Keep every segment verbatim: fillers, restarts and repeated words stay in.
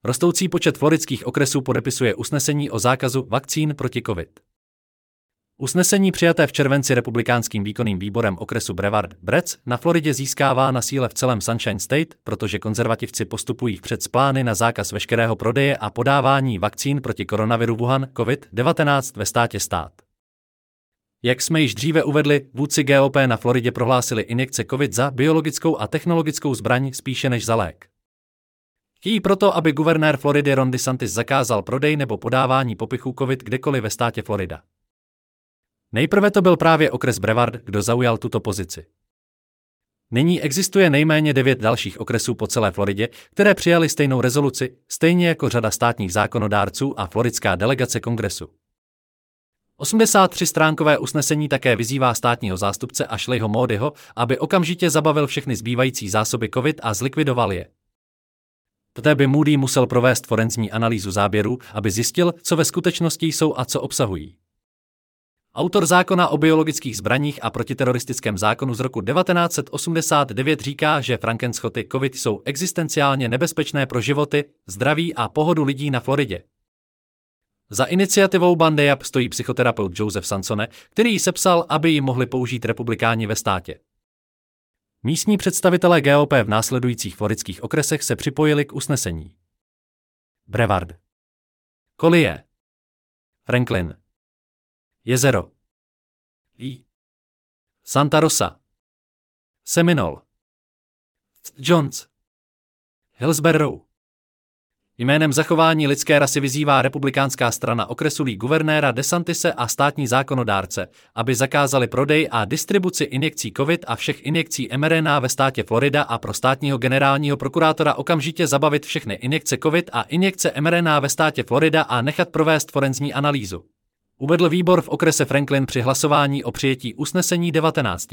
Rostoucí počet floridských okresů podepisuje usnesení o zákazu vakcín proti COVID. Usnesení přijaté v červenci republikánským výkonným výborem okresu Brevard Brec na Floridě získává na síle v celém Sunshine State, protože konzervativci postupují vpřed s plány na zákaz veškerého prodeje a podávání vakcín proti koronaviru Wuhan COVID devatenáct ve státě stát. Jak jsme již dříve uvedli, vůdci G O P na Floridě prohlásili injekce COVID za biologickou a technologickou zbraň spíše než za lék. Chtějí proto, aby guvernér Floridy Ron DeSantis zakázal prodej nebo podávání popichů COVID kdekoliv ve státě Florida. Nejprve to byl právě okres Brevard, kdo zaujal tuto pozici. Nyní existuje nejméně devět dalších okresů po celé Floridě, které přijali stejnou rezoluci, stejně jako řada státních zákonodárců a floridská delegace kongresu. osmdesát tři stránkové usnesení také vyzývá státního zástupce Ashleyho Moodyho, aby okamžitě zabavil všechny zbývající zásoby COVID a zlikvidoval je. Poté by Moody musel provést forenzní analýzu záběrů, aby zjistil, co ve skutečnosti jsou a co obsahují. Autor zákona o biologických zbraních a protiteroristickém zákonu z roku devatenáct set osmdesát devět říká, že Frankenschoty COVID jsou existenciálně nebezpečné pro životy, zdraví a pohodu lidí na Floridě. Za iniciativou Bandy Up stojí psychoterapeut Joseph Sansone, který ji sepsal, aby ji mohli použít republikáni ve státě. Místní představitelé G O P v následujících floridských okresech se připojili k usnesení. Brevard, Collier, Franklin, Jezero, Lee, Santa Rosa, Seminole, Jones, Hillsborough. Jménem zachování lidské rasy vyzývá republikánská strana okresu Lee guvernéra DeSantise a státní zákonodárce, aby zakázali prodej a distribuci injekcí COVID a všech injekcí M R N A ve státě Florida a pro státního generálního prokurátora okamžitě zabavit všechny injekce COVID a injekce M R N A ve státě Florida a nechat provést forenzní analýzu. Uvedl výbor v okrese Franklin při hlasování o přijetí usnesení devatenáct.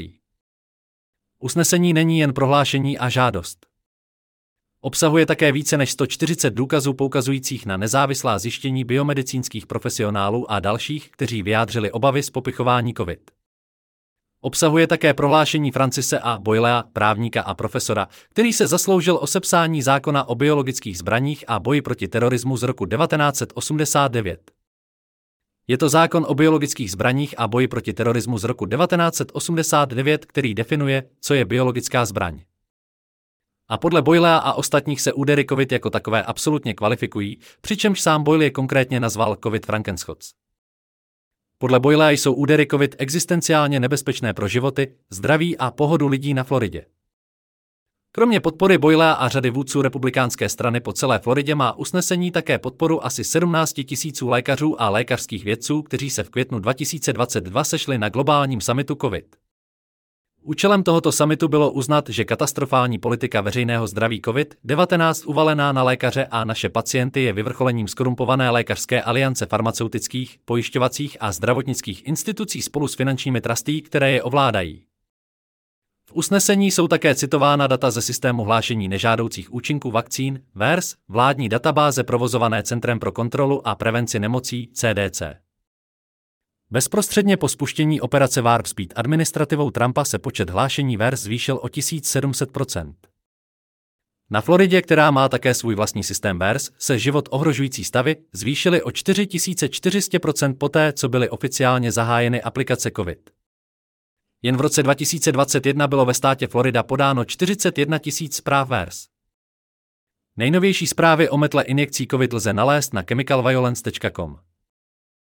Usnesení není jen prohlášení a žádost. Obsahuje také více než sto čtyřicet důkazů poukazujících na nezávislá zjištění biomedicínských profesionálů a dalších, kteří vyjádřili obavy z popichování COVID. Obsahuje také prohlášení Francise A. Boylea, právníka a profesora, který se zasloužil o sepsání zákona o biologických zbraních a boji proti terorismu z roku devatenáct set osmdesát devět. Je to zákon o biologických zbraních a boji proti terorismu z roku devatenáct set osmdesát devět, který definuje, co je biologická zbraň. A podle Boylea a ostatních se údery COVID jako takové absolutně kvalifikují, přičemž sám Boyle je konkrétně nazval COVID Frankenschots. Podle Boylea jsou údery COVID existenciálně nebezpečné pro životy, zdraví a pohodu lidí na Floridě. Kromě podpory Boylea a řady vůdců republikánské strany po celé Floridě má usnesení také podporu asi sedmnáct tisíců lékařů a lékařských vědců, kteří se v květnu dva tisíce dvacet dva sešli na globálním summitu COVID. Účelem tohoto summitu bylo uznat, že katastrofální politika veřejného zdraví COVID devatenáct uvalená na lékaře a naše pacienty je vyvrcholením skorumpované lékařské aliance farmaceutických, pojišťovacích a zdravotnických institucí spolu s finančními trustí, které je ovládají. V usnesení jsou také citována data ze systému hlášení nežádoucích účinků vakcín V E R S, vládní databáze provozované Centrem pro kontrolu a prevenci nemocí C D C. Bezprostředně po spuštění operace Warp Speed administrativou Trumpa se počet hlášení V E R S zvýšil o tisíc sedm set procent. Na Floridě, která má také svůj vlastní systém V E R S, se život ohrožující stavy zvýšily o čtyři tisíce čtyři sta procent poté, co byly oficiálně zahájeny aplikace COVID. Jen v roce dva tisíce dvacet jedna bylo ve státě Florida podáno čtyřicet jedna tisíc zpráv V E R S. Nejnovější zprávy o metle injekcí COVID lze nalézt na chemical violence tečka com.